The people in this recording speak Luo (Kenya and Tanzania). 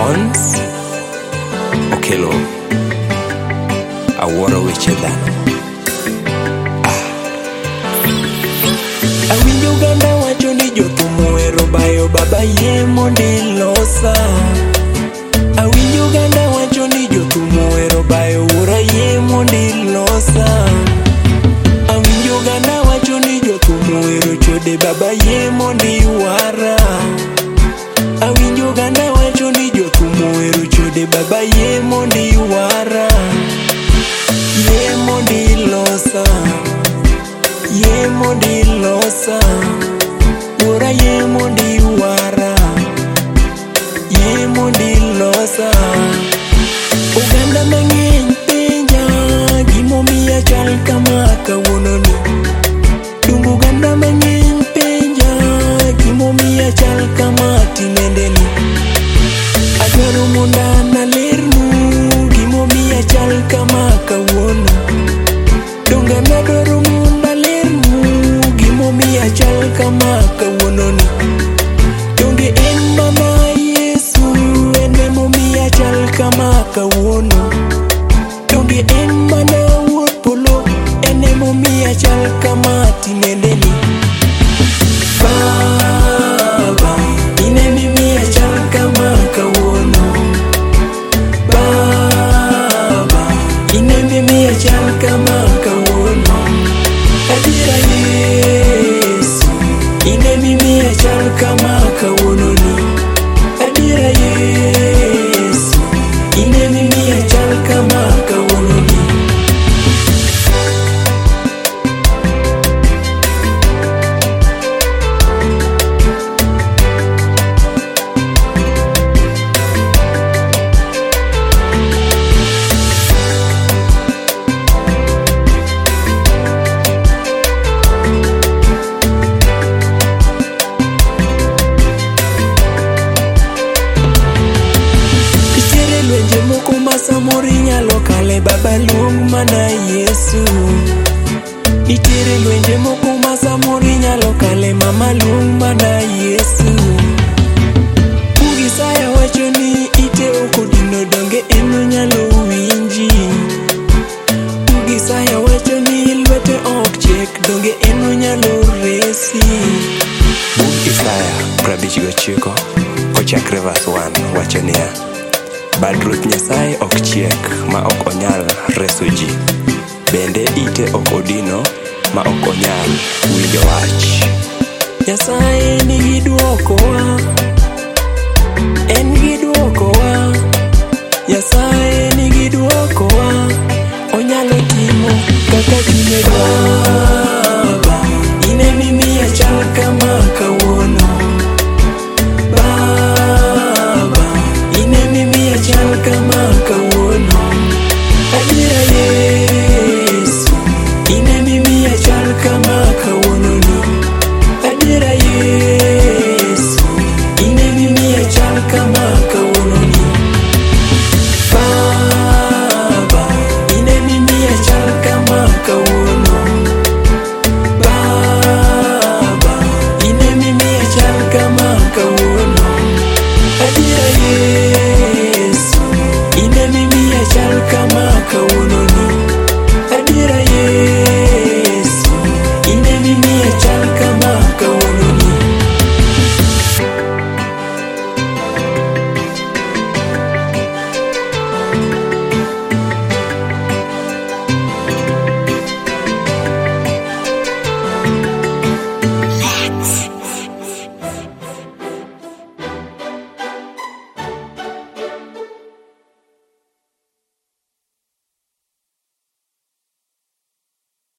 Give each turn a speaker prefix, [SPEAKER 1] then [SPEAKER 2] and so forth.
[SPEAKER 1] Bones okelo awuoro weche dhano. Awinjo Uganda wacho ni jothum ohero bayo baba yie mondo ilosa. Awinjo Uganda wacho ni jothum ohero bayo wuora yie mondo ilosa. Awinjo Uganda wacho ni jothum ohero chode baba yie mondo iwara. Awinjo Uganda wacho ni jothum ohero chode baba yie mondo iwara. Yie mondo ilosa, yie mondo ilosa, wuora yie mondo iwara, yie mondo ilosa. Uganda mang'eny penja gimomiyo achal kama kawuononi. Dung Uganda mang'eny penja gimomiyo achal kama tinendeni. Adwaro mondo analernu gimomiyo achal kama kawuono. Donga nadwaro mondo alernu gimomiyo achal kama kawuononi. Donge en mana Yesu en emomiyo achal kama kawuono. Donge en mana Wuod Polo en emomiyo achal kama tinendeni. Baba in emomiyo achal kama kawuono. Baba in emomiyo achal kama kawuono. Adiera Yesu in emomiyo achal kama kawuononi. Adiera Yesu in emomiyo achal kama kawuononi. Samoro inyalo kale baba luong mana Yesu. Nitiere lwenje moko ma samoro inyalo kale mama luong mana Yesu. Isaya wacho ni ite ok odino donge en onyalo winji. Isaya wacho ni lwete ok chek donge en onyalo resi. Isaya 59 kochakre verse 1 wacho niya: Bad Ruoth Nyasaye ok chiek ma ok onyal reso ji, bende ite ok odino ma ok onyal winjo wach. Nyasaye nigi duoko